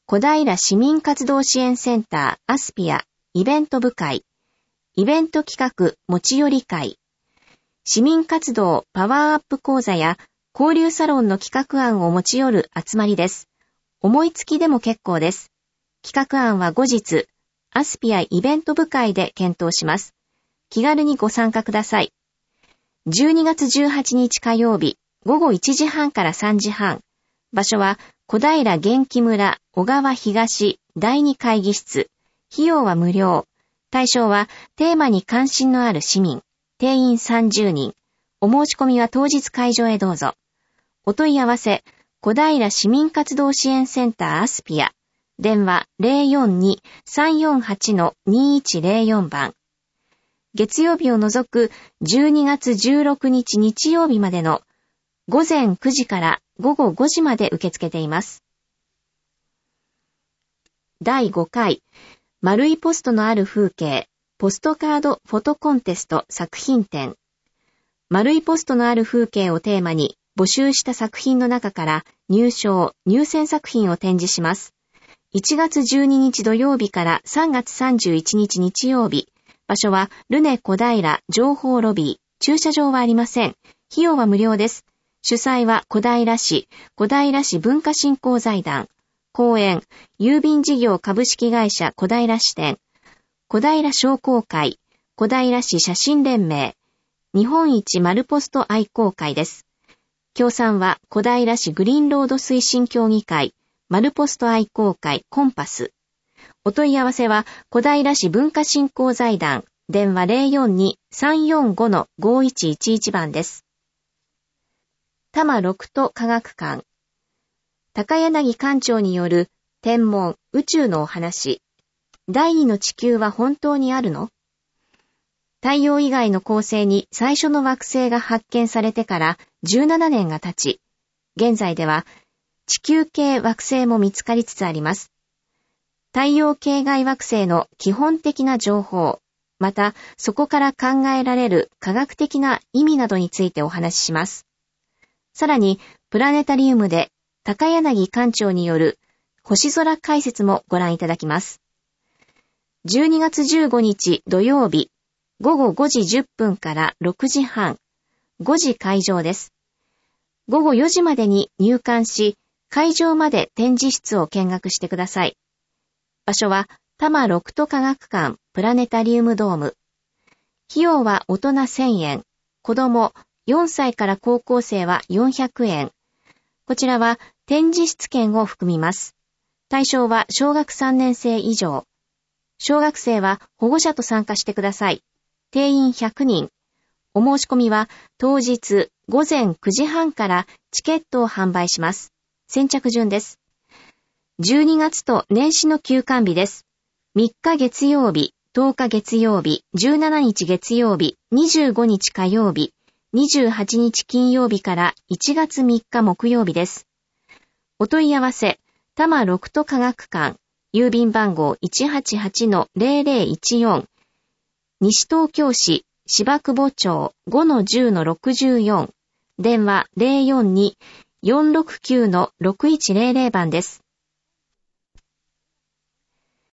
小平市民活動支援センターアスピアイベント部会、イベント企画持ち寄り会、市民活動パワーアップ講座や交流サロンの企画案を持ち寄る集まりです。思いつきでも結構です。企画案は後日、アスピアイベント部会で検討します。気軽にご参加ください。12月18日火曜日、午後1時半から3時半。場所は小平元気村小川東第2会議室。費用は無料。対象はテーマに関心のある市民。定員30人。お申し込みは当日会場へどうぞ。お問い合わせ、小平市民活動支援センターアスピア。電話 042-348-2104 番。月曜日を除く12月16日日曜日までの午前9時から午後5時まで受け付けています。第5回、丸いポストのある風景、ポストカードフォトコンテスト作品展。丸いポストのある風景をテーマに募集した作品の中から入選作品を展示します。1月12日土曜日から3月31日日曜日。場所はルネ小平情報ロビー。駐車場はありません。費用は無料です。主催は小平市文化振興財団。講演、郵便事業株式会社小平支店。小平商工会。小平市写真連盟。日本一丸ポスト愛好会です。協賛は小平市グリーンロード推進協議会。丸ポスト愛好会コンパス。お問い合わせは小平市文化振興財団。電話 042-345-5111 番です。多摩六都科学館。高柳館長による天文宇宙のお話。第二の地球は本当にあるの？太陽以外の恒星に最初の惑星が発見されてから17年が経ち、現在では地球系惑星も見つかりつつあります。太陽系外惑星の基本的な情報、またそこから考えられる科学的な意味などについてお話しします。さらに、プラネタリウムで高柳館長による星空解説もご覧いただきます。12月15日土曜日、午後5時10分から6時半、5時会場です。午後4時までに入館し、会場まで展示室を見学してください。場所は多摩六都科学館プラネタリウムドーム。費用は大人1000円、子供4歳から高校生は400円。こちらは展示室券を含みます。対象は小学3年生以上。小学生は保護者と参加してください。定員100人。お申し込みは当日午前9時半からチケットを販売します。先着順です。12月と年始の休館日です。3日月曜日、10日月曜日、17日月曜日、25日火曜日、28日金曜日から1月3日木曜日です。お問い合わせ、多摩六都科学館、郵便番号 188-0014、西東京市芝久保町 5-10-64、電話 042-469-6100 番です。